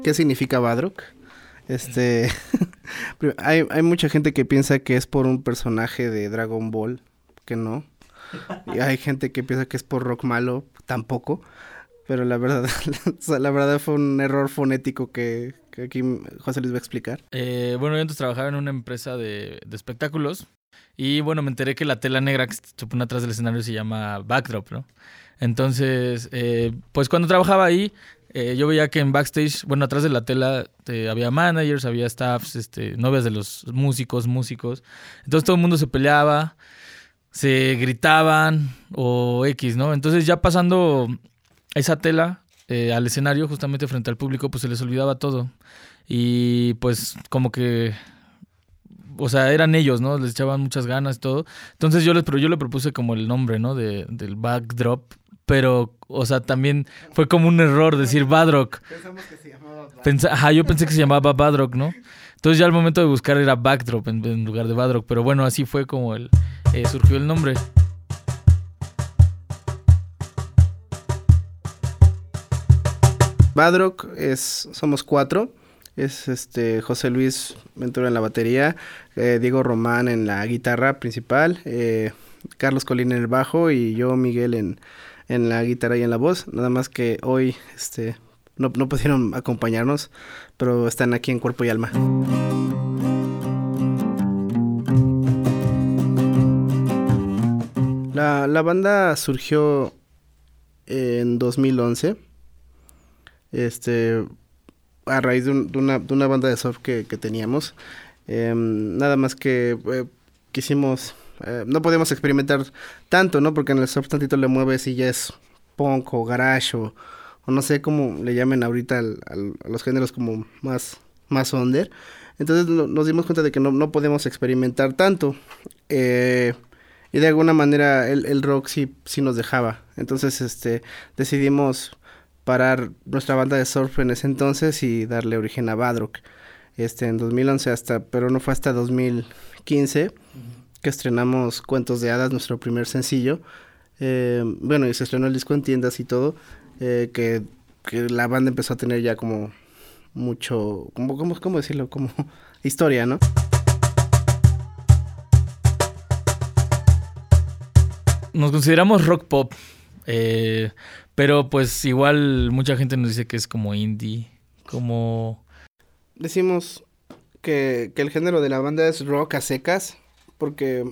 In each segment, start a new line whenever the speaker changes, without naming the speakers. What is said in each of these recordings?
qué significa Badrock. Hay mucha gente que piensa que es por un personaje de Dragon Ball, que no. Y hay gente que piensa que es por Rock Malo, tampoco. Pero la verdad, la verdad fue un error fonético que aquí José les va a explicar.
Bueno, yo antes trabajaba en una empresa de espectáculos y bueno, me enteré que la tela negra que se pone atrás del escenario se llama backdrop, ¿no? Entonces, pues cuando trabajaba ahí, yo veía que en backstage, bueno, atrás de la tela había managers, había staffs, novias de los músicos. Entonces todo el mundo se peleaba, se gritaban o X, ¿no? Entonces ya pasando esa tela al escenario, justamente frente al público, pues se les olvidaba todo. Y pues como que, o sea, eran ellos, ¿no? Les echaban muchas ganas y todo. Entonces yo le propuse como el nombre, ¿no? Del backdrop. Pero, o sea, también fue como un error decir Badrock.
Pensamos que se llamaba Badrock.
Yo pensé que se llamaba Badrock, ¿no? Entonces ya al momento de buscar era backdrop en lugar de Badrock. Pero bueno, así fue como surgió el nombre.
Badrock somos 4. Es José Luis Ventura en la batería, Diego Román en la guitarra principal, Carlos Colín en el bajo y yo, Miguel, en la guitarra y en la voz. Nada más que hoy no pudieron acompañarnos, pero están aquí en cuerpo y alma. La banda surgió en 2011. A raíz de una banda de surf que teníamos. Nada más que quisimos... no podíamos experimentar tanto, ¿no? Porque en el surf tantito le mueves y ya es punk o garage o no sé cómo le llamen ahorita a los géneros como más under. Entonces nos dimos cuenta de que no podemos experimentar tanto. Y de alguna manera el rock sí nos dejaba. Entonces decidimos parar nuestra banda de surf en ese entonces y darle origen a Badrock en 2011 pero no fue hasta 2015 que estrenamos Cuentos de Hadas, nuestro primer sencillo. Bueno, y se estrenó el disco en tiendas y todo, que la banda empezó a tener ya como mucho, ¿cómo decirlo? Como historia, ¿no?
Nos consideramos rock pop, pero pues igual mucha gente nos dice que es como indie, como...
Decimos que el género de la banda es rock a secas, porque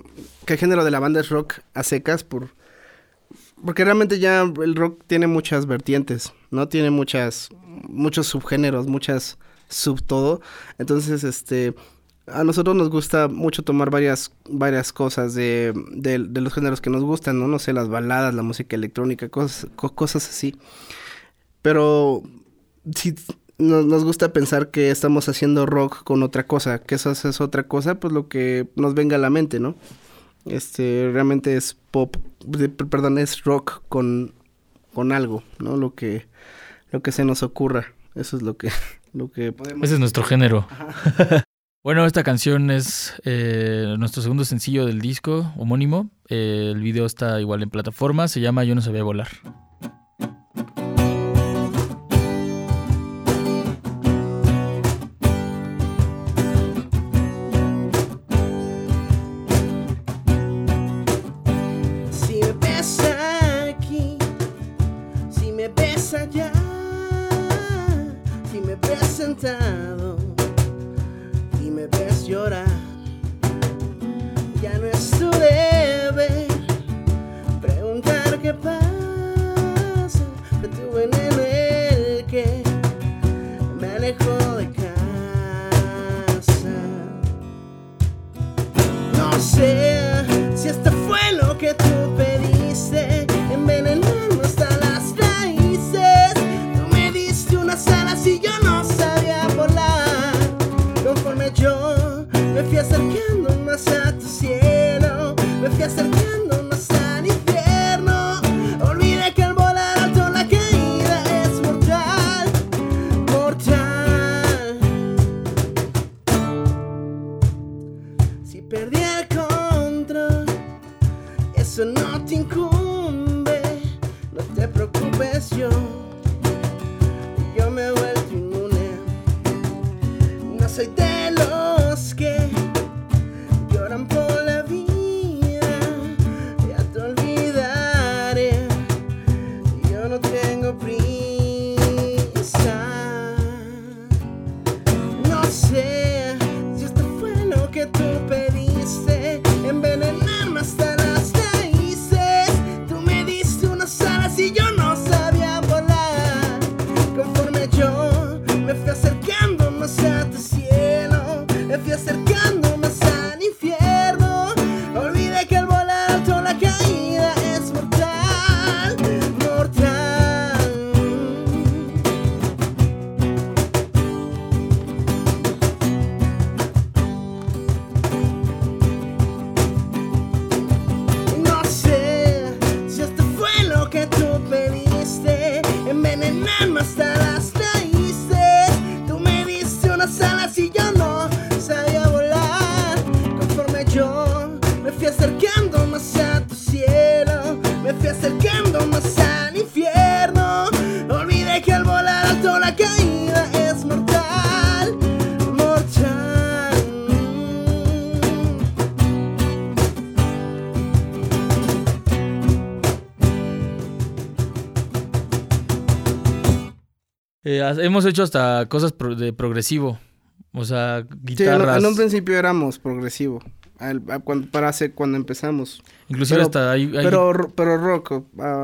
porque realmente ya el rock tiene muchas vertientes, ¿no? Tiene muchos subgéneros, muchas subtodo. Entonces, a nosotros nos gusta mucho tomar varias cosas de los géneros que nos gustan, ¿no? No sé, las baladas, la música electrónica, cosas así. Pero si nos gusta pensar que estamos haciendo rock con otra cosa, que eso es otra cosa, pues lo que nos venga a la mente, ¿no? Realmente es es rock con algo, ¿no? Lo que se nos ocurra. Eso es lo que podemos...
Ese es nuestro género. Bueno, esta canción es nuestro segundo sencillo del disco homónimo. El video está igual en plataformas. Se llama Yo no sabía volar.
Si me ves aquí, si me ves allá, si me ves sentado, me ves llorar, ya no es tu deber preguntar qué pasa, me tuve en el que me alejo de casa. No sé si esto fue lo que tú pediste, envenenarme hasta las raíces. Tú me diste unas alas y yo no sabía volar. Conforme yo me fui acercando más a tu cielo, me fui acercando más al infierno. soy de los que lloran por la vida. Ya te olvidaré, yo no tengo prisa. No sé si esto fue lo que tú pediste, envenenarme hasta las raíces. Tú me diste unas alas y yo no sabía volar. Conforme yo me fui acercando más a tu cielo, me fui acercando más al infierno. Olvidé que al volar alto la caída es mortal, mortal. No sé si esto fue lo que tú pediste, envenenarme hasta las raíces. Tú me diste unas alas y yo no sabía volar. Conforme yo me fui acercando más a tu cielo, me fui acercando más al infierno. Olvidé que al volar alto la caída es mortal, mortal.
Hemos hecho hasta cosas de progresivo. O sea,
Sí,
guitarras.
en un principio éramos progresivo. Cuando empezamos.
Inclusive
Pero-
hasta hay
Pero rock,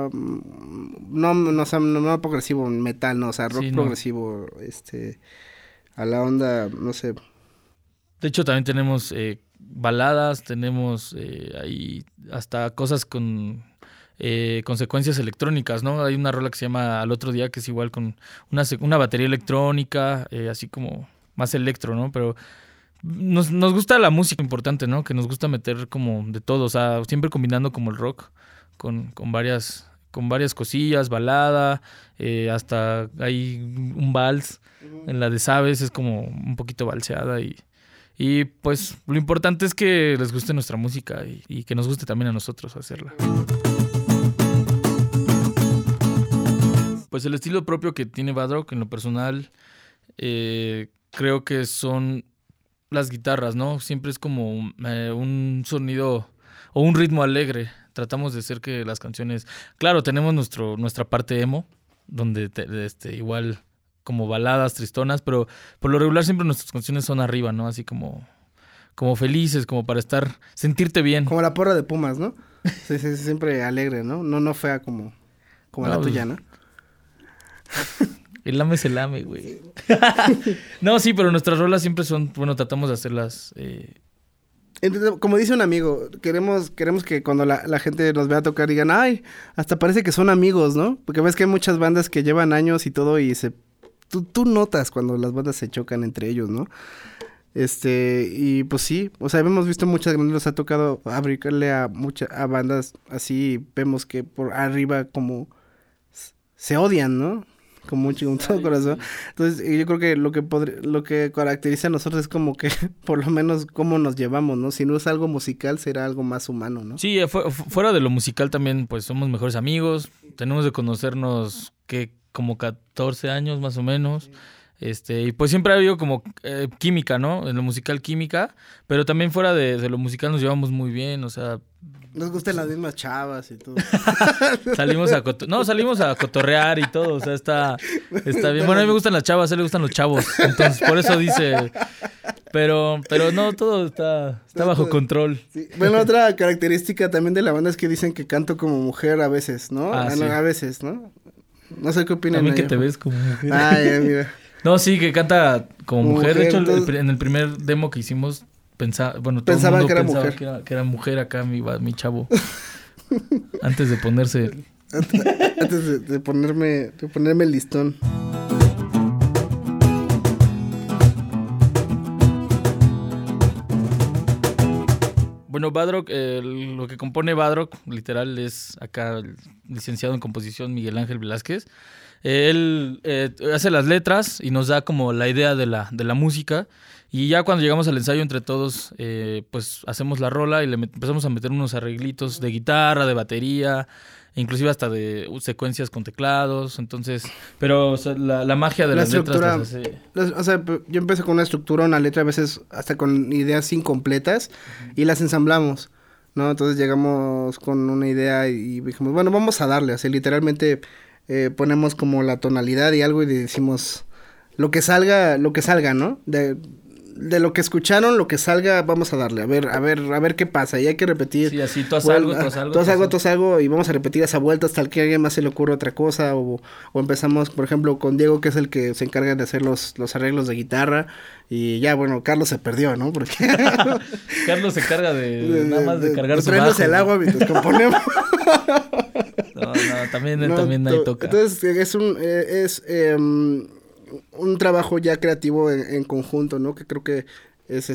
no progresivo, metal, no, o sea, rock
Sí, no.
progresivo, a la onda, no sé.
de hecho, también tenemos baladas, tenemos ahí hasta cosas con consecuencias electrónicas, ¿no? Hay una rola que se llama Al Otro Día, que es igual con una batería electrónica, así como más electro, ¿no? Pero nos gusta la música importante, ¿no? Que nos gusta meter como de todo, o sea, siempre combinando como el rock con varias cosillas, balada, hasta hay un vals en la de Sabes, es como un poquito balseada y pues lo importante es que les guste nuestra música y que nos guste también a nosotros hacerla. Pues el estilo propio que tiene Bad Rock en lo personal, creo que son las guitarras, ¿no? Siempre es como un sonido o un ritmo alegre. Tratamos de hacer que las canciones... Claro, tenemos nuestra parte emo, donde igual como baladas tristonas, pero por lo regular siempre nuestras canciones son arriba, ¿no? Así como felices, como para sentirte bien.
Como la porra de Pumas, ¿no? Sí, siempre alegre, ¿no? No fea como
No,
la
pues,
tuya, ¿no?
El lame se lame, güey. No, sí, pero nuestras rolas siempre son... Bueno, tratamos de hacerlas...
Entonces, como dice un amigo, queremos que cuando la gente nos vea tocar digan, ay, hasta parece que son amigos, ¿no? Porque ves que hay muchas bandas que llevan años y todo y tú notas cuando las bandas se chocan entre ellos, ¿no? Y pues sí, o sea, hemos visto muchas que nos ha tocado abrirle a bandas así, vemos que por arriba como se odian, ¿no? Como un todo corazón. Entonces, yo creo que lo que caracteriza a nosotros es como que, por lo menos, cómo nos llevamos, ¿no? Si no es algo musical, será algo más humano, ¿no?
Sí, fuera de lo musical también, pues somos mejores amigos. Tenemos de conocernos, como 14 años más o menos. Y pues siempre ha habido como química, ¿no? En lo musical, química. Pero también fuera de lo musical nos llevamos muy bien, o sea...
Nos gustan las mismas chavas y todo.
salimos a cotorrear y todo, o sea, está bien. Bueno, a mí me gustan las chavas, a él le gustan los chavos, entonces por eso dice... Pero no, todo está bajo control.
Sí. Bueno, otra característica también de la banda es que dicen que canto como mujer a veces, ¿no?
Sí.
A veces, ¿no? No sé qué opinan.
También que
ahí,
te ves como mujer.
Ay, mira.
No, sí, que canta como mujer. De hecho,
entonces...
en el primer demo que hicimos, todo
pensaban
el mundo
que era
pensaba
mujer.
que era mujer acá, mi chavo. Antes de ponerse...
Antes de ponerme el listón.
Bueno, Bad Rock, lo que compone Bad Rock, literal, es acá el licenciado en composición Miguel Ángel Velázquez. Él hace las letras y nos da como la idea de la música. Y ya cuando llegamos al ensayo entre todos, pues hacemos la rola y empezamos a meter unos arreglitos de guitarra, de batería, inclusive hasta de secuencias con teclados. Entonces, pero o sea, la magia de las letras las hace...
O sea, yo empecé con una estructura, una letra, a veces hasta con ideas incompletas, y las ensamblamos, ¿no? Entonces llegamos con una idea y dijimos, bueno, vamos a darle. O sea, literalmente ponemos como la tonalidad y algo y decimos lo que salga, ¿no? De lo que escucharon, lo que salga, vamos a darle, a ver qué pasa, y hay que repetir.
Sí, así, tú haz algo,
y vamos a repetir esa vuelta hasta que a alguien más se le ocurra otra cosa, o empezamos, por ejemplo, con Diego, que es el que se encarga de hacer los arreglos de guitarra, y ya, bueno, Carlos se perdió, ¿no? Porque
Carlos se carga nada más de cargar su bajo.
El agua mientras componemos.
No, también ahí toca.
Entonces, es un trabajo ya creativo en conjunto, ¿no? Que creo que es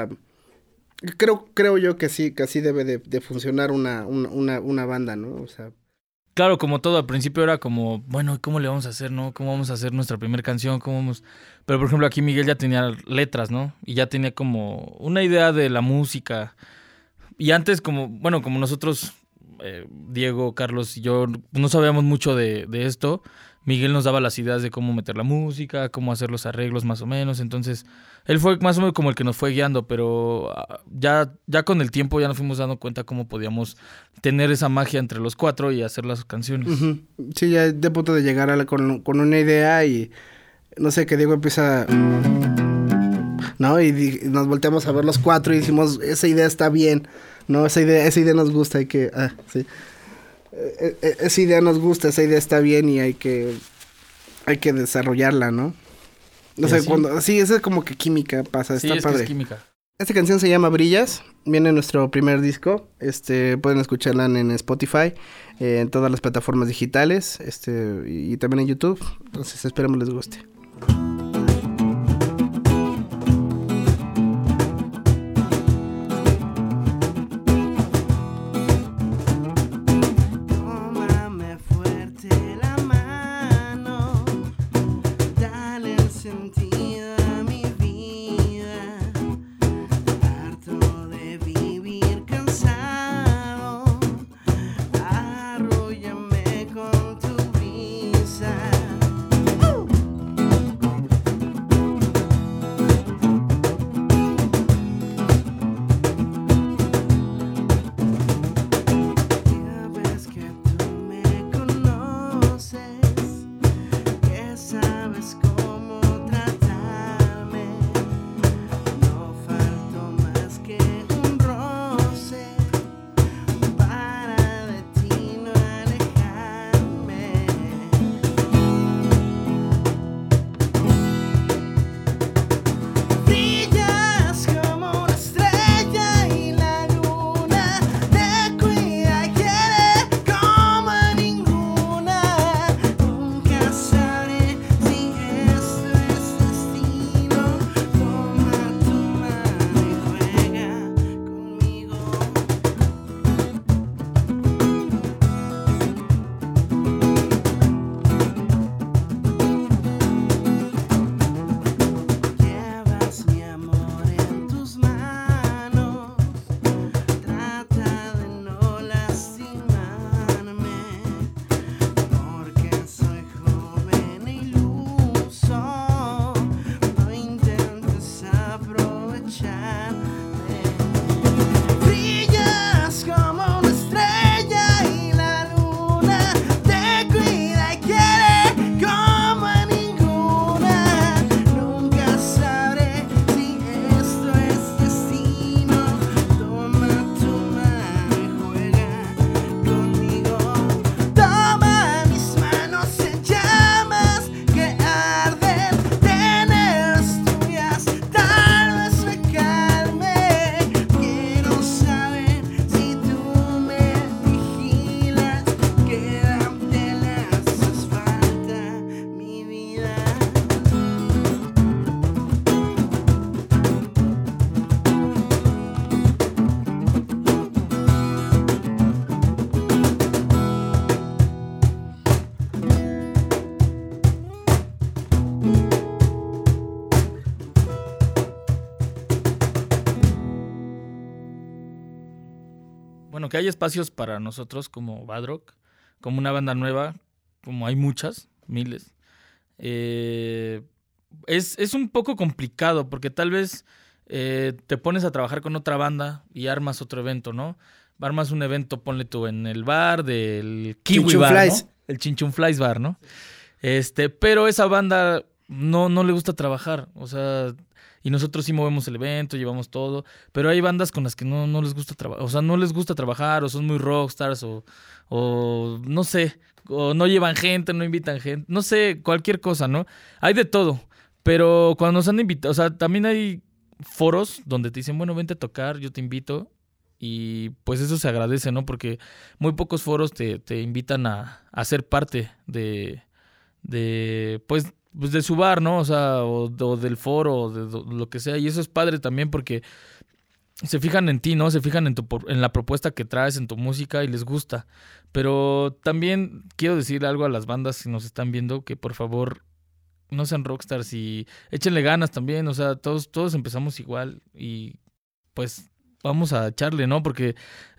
creo yo que sí, que así debe de funcionar una banda, ¿no? O sea,
claro, como todo, al principio era como, bueno, ¿cómo le vamos a hacer, no? ¿Cómo vamos a hacer nuestra primera canción? Pero, por ejemplo, aquí Miguel ya tenía letras, ¿no? Y ya tenía como una idea de la música. Y antes, como nosotros, Diego, Carlos y yo, no sabíamos mucho de esto. Miguel nos daba las ideas de cómo meter la música, cómo hacer los arreglos más o menos. Entonces, él fue más o menos como el que nos fue guiando, pero ya con el tiempo ya nos fuimos dando cuenta cómo podíamos tener esa magia entre los cuatro y hacer las canciones.
Uh-huh. Sí, ya de punto de llegar con una idea y no sé, que Diego empieza, ¿no? Y nos volteamos a ver los cuatro y decimos, esa idea está bien, ¿no? Esa idea nos gusta, hay que... sí. Esa idea nos gusta, esa idea está bien y hay que desarrollarla, ¿no? No sé, sí, eso es como que química pasa,
sí,
está padre.
Que es química.
Esta canción se llama Brillas, viene en nuestro primer disco, pueden escucharla en Spotify, en todas las plataformas digitales, y también en YouTube, entonces esperemos les guste.
Sabes cómo tratar.
bueno, que hay espacios para nosotros como Bad Rock, como una banda nueva, como hay muchas, miles. Es un poco complicado porque tal vez te pones a trabajar con otra banda y armas otro evento, ¿no? Armas un evento, ponle tú, en el bar del Kiwi Bar, ¿no? El Chinchunflies Bar, ¿no? Pero esa banda no le gusta trabajar, o sea, y nosotros sí movemos el evento, llevamos todo, pero hay bandas con las que no les gusta trabajar, o sea, no les gusta trabajar, o son muy rockstars, o no sé, o no llevan gente, no invitan gente, no sé, cualquier cosa, ¿no? Hay de todo, pero cuando nos han invitado, o sea, también hay foros donde te dicen, bueno, vente a tocar, yo te invito, y pues eso se agradece, ¿no? Porque muy pocos foros te invitan a ser parte de pues de su bar, ¿no? O sea, o del foro, o de lo que sea. Y eso es padre también porque se fijan en ti, ¿no? Se fijan en la propuesta que traes, en tu música y les gusta. Pero también quiero decirle algo a las bandas que nos están viendo, que por favor no sean rockstars y échenle ganas también. O sea, todos empezamos igual y pues vamos a echarle, ¿no? Porque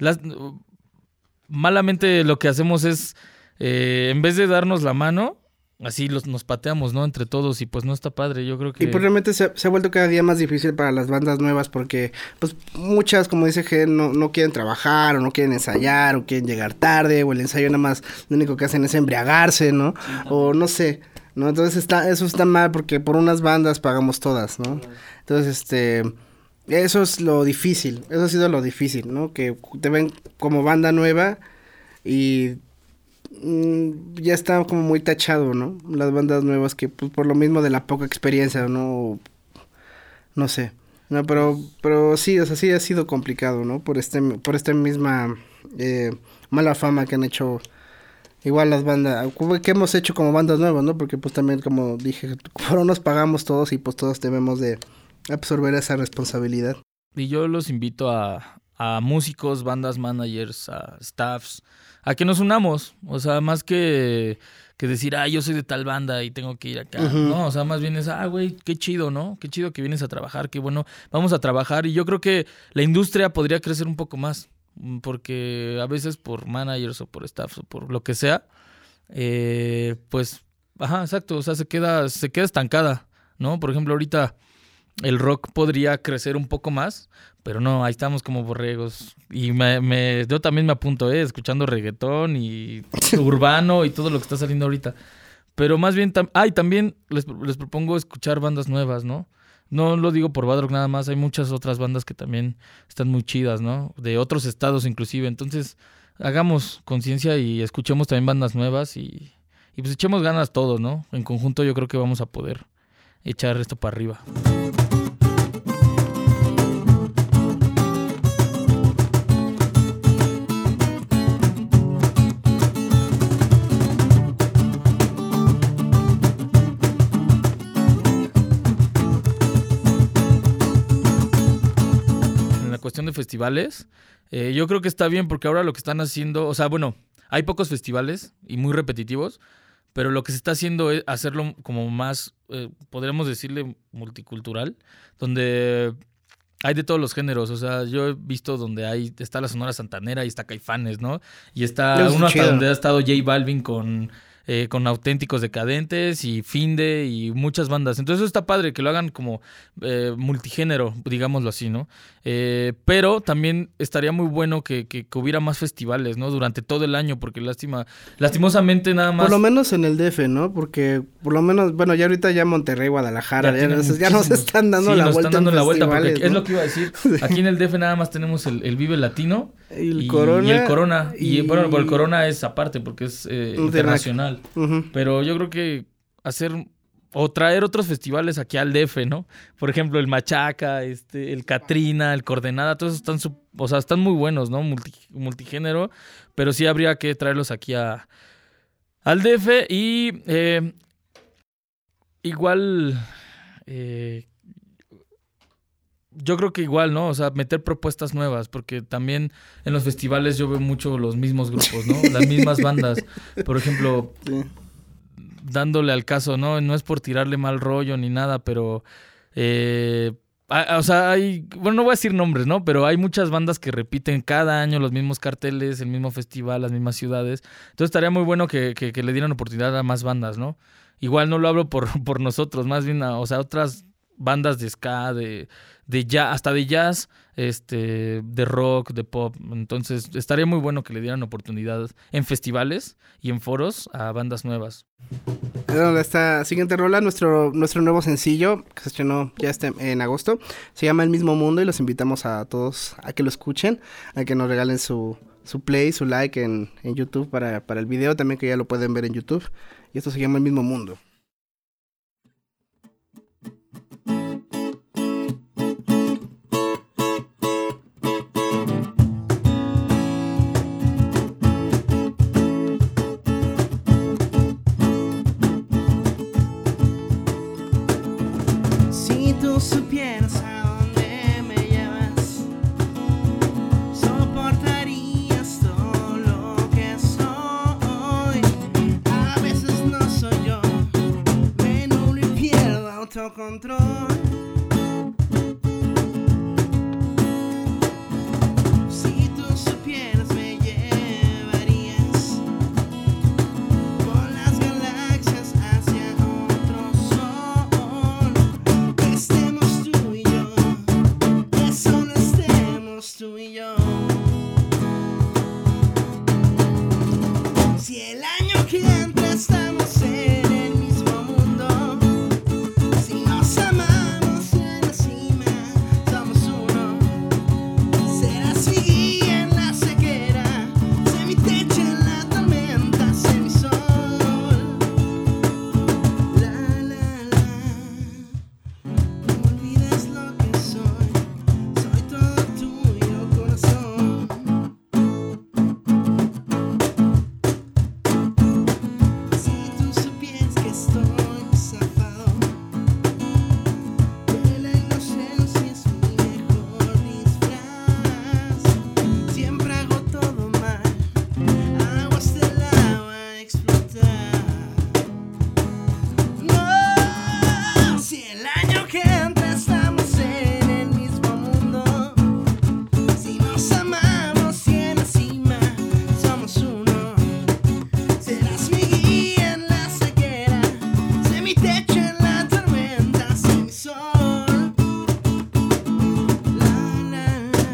malamente lo que hacemos es, en vez de darnos la mano, así nos pateamos, ¿no? Entre todos y pues no está padre, yo creo que...
Y pues realmente se ha vuelto cada día más difícil para las bandas nuevas porque pues muchas, como dice G, no quieren trabajar o no quieren ensayar o quieren llegar tarde o el ensayo nada más lo único que hacen es embriagarse, ¿no? O no sé, ¿no? Entonces eso está mal porque por unas bandas pagamos todas, ¿no? Entonces, eso es lo difícil, eso ha sido lo difícil, ¿no? Que te ven como banda nueva y... ya está como muy tachado, ¿no? Las bandas nuevas que pues por lo mismo de la poca experiencia, ¿no? No sé. No, pero sí, o sea, sí ha sido complicado, ¿no? Por esta misma mala fama que han hecho igual las bandas, que hemos hecho como bandas nuevas, ¿no? Porque pues también, como dije, por nos pagamos todos y pues todos debemos de absorber esa responsabilidad.
Y yo los invito a músicos, bandas, managers, a staffs, a que nos unamos, o sea, más que decir, yo soy de tal banda y tengo que ir acá, ¿no? O sea, más bien es, güey, qué chido, ¿no? Qué chido que vienes a trabajar, qué bueno, vamos a trabajar. Y yo creo que la industria podría crecer un poco más, porque a veces por managers o por staffs o por lo que sea, pues, exacto, o sea, se queda estancada, ¿no? Por ejemplo, ahorita el rock podría crecer un poco más, pero no, ahí estamos como borregos. Y yo también me apunto, escuchando reggaetón y urbano y todo lo que está saliendo ahorita. Pero más bien, también les propongo escuchar bandas nuevas, ¿no? No lo digo por Bad Rock nada más, hay muchas otras bandas que también están muy chidas, ¿no? De otros estados inclusive. Entonces, hagamos conciencia y escuchemos también bandas nuevas y pues echemos ganas todos, ¿no? En conjunto yo creo que vamos a poder echar esto para arriba. Cuestión de festivales, yo creo que está bien porque ahora lo que están haciendo, o sea, bueno, hay pocos festivales y muy repetitivos, pero lo que se está haciendo es hacerlo como más, podríamos decirle, multicultural, donde hay de todos los géneros. O sea, yo he visto donde está la Sonora Santanera y está Caifanes, ¿no? Y está uno hasta donde ha estado J Balvin con Auténticos Decadentes y Finde y muchas bandas. Entonces eso está padre que lo hagan como multigénero, digámoslo así, ¿no? Pero también estaría muy bueno que hubiera más festivales, ¿no? Durante todo el año, porque lastimosamente nada más...
Por lo menos en el DF, ¿no? Porque por lo menos, bueno, ya ahorita ya Monterrey, Guadalajara, ya nos están dando la vuelta. Sí, nos están dando la vuelta, porque ¿no?
Es lo que iba a decir. Aquí en el DF nada más tenemos el Vive Latino
y el Corona.
Y bueno, el Corona es aparte porque es internacional. Pero yo creo que traer otros festivales aquí al DF, ¿no? Por ejemplo, el Machaca, el Catrina, el Coordenada, todos están muy buenos, ¿no? Multigénero, pero sí habría que traerlos aquí al DF y igual yo creo que igual, ¿no? O sea, meter propuestas nuevas, porque también en los festivales yo veo mucho los mismos grupos, ¿no? Las mismas bandas. Por ejemplo, dándole al caso, ¿no? No es por tirarle mal rollo ni nada, pero O sea, bueno, no voy a decir nombres, ¿no? Pero hay muchas bandas que repiten cada año los mismos carteles, el mismo festival, las mismas ciudades. Entonces estaría muy bueno que le dieran oportunidad a más bandas, ¿no? Igual no lo hablo por nosotros, más bien o sea, otras bandas de ska, de jazz, hasta de jazz, de rock, de pop. Entonces estaría muy bueno que le dieran oportunidad en festivales y en foros a bandas nuevas.
Esta siguiente rola, nuestro nuevo sencillo, que se estrenó ya en agosto, se llama El Mismo Mundo, y los invitamos a todos a que lo escuchen, a que nos regalen su play, su like en YouTube para el video también, que ya lo pueden ver en YouTube. Y esto se llama El Mismo Mundo.
Si tú supieras a dónde me llevas, soportarías todo lo que soy. A veces no soy yo, me nublo y pierdo autocontrol. Si tú supieras me llevarías por las galaxias hacia otro sol. Que estemos tú y yo, que solo estemos tú y yo. Si el año que entra estamos en el mismo mundo, si nos amamos en la cima, somos uno. Serás mi guía en la sequera, sé mi techo en la tormenta, sé mi sol. La, la, la. No olvides lo que soy todo tuyo, corazón. Si tú supieras que estoy zafado, que la inocencia es mi mejor disfraz. Siempre hago todo mal, aguas del agua a explotar. No, si el año que entra estamos en el mismo mundo, si nos amamos y en la cima somos uno. Serás mi guía en la sequera, sé mi techo en la tormenta, sé mi sol. La, la, la.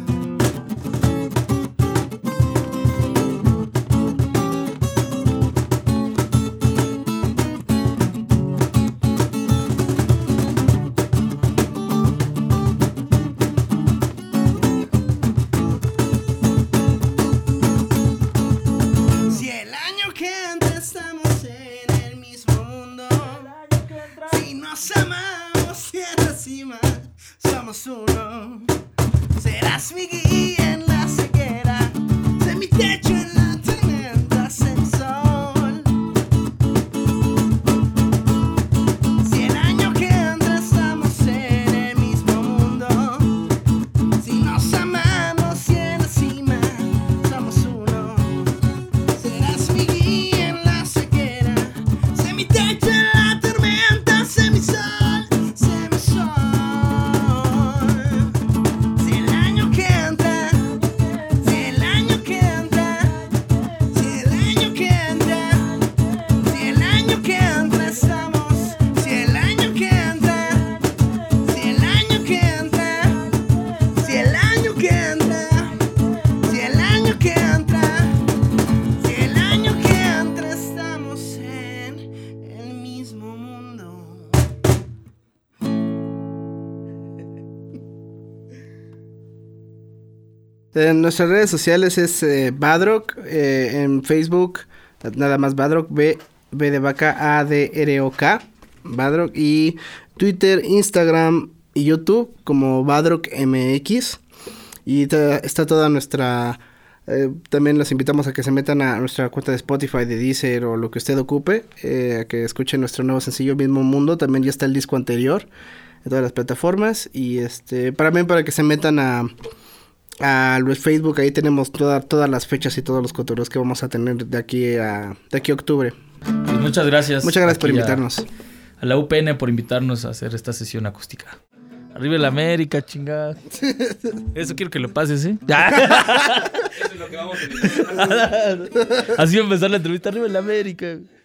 Si el año que entra estamos en el mismo mundo, si nos amamos y en la cima somos uno. Serás mi guía en la sequera, sé mi techo en la tormenta, sé mi sol. Si el año que entra estamos en el mismo mundo, si nos amamos y en la cima somos uno. Serás mi guía en la sequera, sé mi techo en la tormenta, sé mi sol, sé mi sol. Si el año que entra, si el año que entra, si el año que entra, si el año que entra estamos, si el año que entra, si el año que entra, si el año que entra, si el año que entra. Si el año que entra estamos en el mismo mundo.
En nuestras redes sociales es Badrock, en Facebook nada más Badrock, B de vaca, ADROK, Badrock, y Twitter, Instagram y YouTube como Badrock MX. Y está toda nuestra... también los invitamos a que se metan a nuestra cuenta de Spotify, de Deezer o lo que usted ocupe, a que escuchen nuestro nuevo sencillo Mismo Mundo. También ya está el disco anterior en todas las plataformas. Y para que se metan a Facebook, ahí tenemos todas las fechas y todos los cotorreos que vamos a tener de aquí a octubre.
Pues muchas gracias.
Muchas gracias por invitarnos.
A la UPN por invitarnos a hacer esta sesión acústica. Arriba el América, chingada. Eso quiero que lo pases, ¿eh?
Eso es lo que vamos a decir.
Así va a empezar la entrevista. Arriba el América.